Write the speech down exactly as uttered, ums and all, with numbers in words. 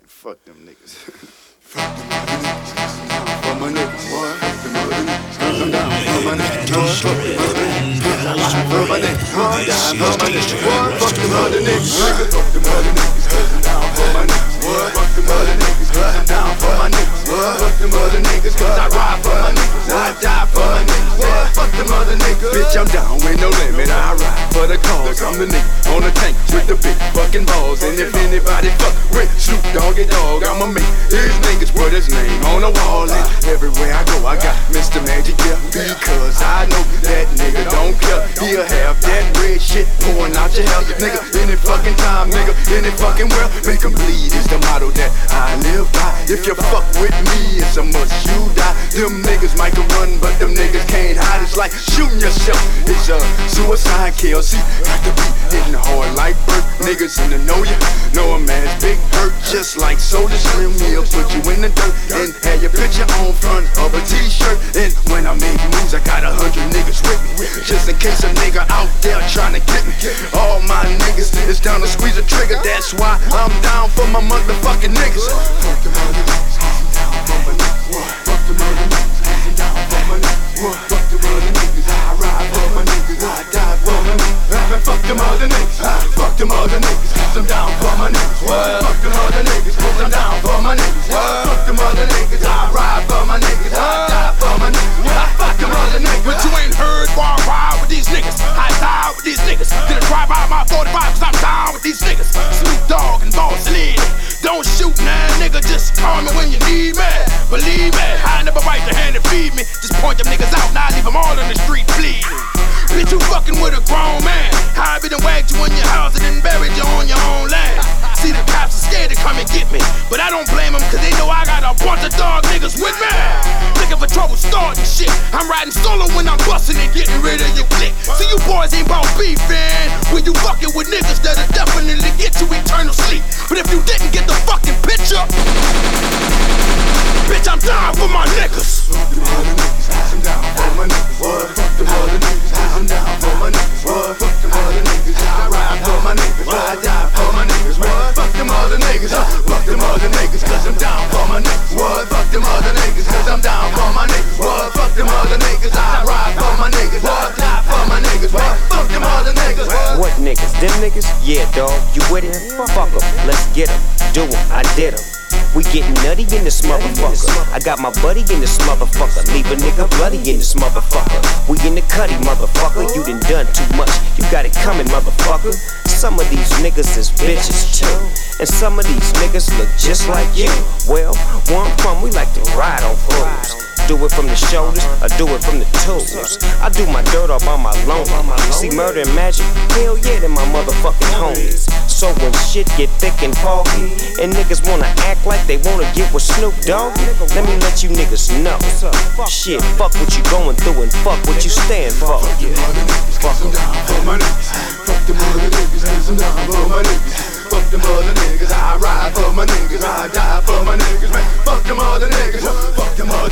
Fuck them niggas. Fuck them niggas. For my niggas, boy. Fuck them other niggas. Cause I'm down for my niggas, boy. Fuck them other niggas. Cause I ride for my niggas, boy. Down for my niggas, boy. Fuck them other niggas. Fuck them other niggas. Cause I'm down for my niggas, boy. Fuck them other niggas. Cause I'm down for my niggas, boy. Fuck them other niggas. Cause I ride for my niggas. I die for my niggas, boy. Fuck them other niggas. Bitch, I'm down with no limit. I ride for the cause. I'm the nigga on the tank with the big fucking balls. And if anybody fuck with Snoop Doggy Dogg, I'ma make his niggas put his name on the wall. And everywhere I go, I got Mister Magic, yeah. Because I know that nigga don't care. He'll have that red shit pouring out your hell. Nigga, any fucking time, nigga, any fucking world. Make him bleed is the motto that I live by. If you fuck with me, it's a must you die. Them niggas might can run, but them niggas can't hide. It's like shooting yourself. It's a suicide kill. See, got to be hitting hard like birth. Niggas in the know ya, know a man's big hurt. Just like Soda Slim, he'll put you in the dirt and have your picture on front of a t-shirt. And when I make moves, I got a hundred niggas with me, just in case a nigga out there trying to get me. All my niggas is down to squeeze a trigger. That's why I'm down for my motherfucking niggas. Fuck them other niggas, I'm down for my niggas. Fuck them other niggas, I'm down for my niggas. Fuck them other niggas, I ride for my niggas. I die for my niggas. Man, fuck them other niggas, fuck them other niggas, cause I'm down for my niggas. Fuck them other niggas, cause I'm down for my niggas. Fuck them other niggas, I ride for my niggas. I die for my niggas. Fuck them other niggas. But you ain't heard why I ride with these niggas. I die with these niggas. Did a drive by my forty-five cause I'm down with these niggas. Snoop Dogg and Boss Lady. Don't shoot now, nigga, just call me when you need me. Believe me, I never bite the hand that feed me. Just point them niggas out, now I leave them all on the street bleeding. Bitch, you fucking with a grown man. How I be done wagged you in your house and then buried you on your own land. See, the cops are scared to come and get me, but I don't blame them cause they know I got a bunch of dog niggas with me. Looking for trouble starting shit. I'm riding solo when I'm busting and getting rid of your clique. See, you boys ain't bout beefing when you fucking with niggas that'll definitely get you eternal sleep. But if you didn't get the fucking picture, bitch, I'm down for my niggas. Fuck them other niggas, I'm down for my niggas. Fuck them other niggas, I'm down for my niggas. Fuck them other niggas, I ride for my niggas. I die for my niggas. Fuck them other niggas, fuck them other niggas, cause I'm down for my niggas. Fuck them other niggas, cause I'm down for my niggas. Fuck them other niggas, I ride for my niggas. I die for my niggas. Fuck them other niggas. What niggas? Them niggas? Yeah, dawg, you with it? Fuck em, let's get em, do em, I did em. We getting nutty in this motherfucker. I got my buddy in this motherfucker. Leave a nigga bloody in this motherfucker. We in the cutty, motherfucker. You done done too much. You got it coming, motherfucker. Some of these niggas is bitches too, and some of these niggas look just like you. Well, where I'm from, we like to ride on fools. Do it from the shoulders, I do it from the toes. I do my dirt up on my loan. See, murder and magic, hell yeah, they're my motherfucking homies. So when shit get thick and foggy, and niggas wanna act like they wanna get with Snoop Dogg, let me let you niggas know. Shit, fuck what you going through and fuck what you stand for. Fuck them other niggas, cause I'm down for my niggas. Fuck them other niggas, cause I'm down for my niggas. Fuck them other niggas, I ride for my niggas. I die for my niggas, man. Fuck them other niggas, fuck them other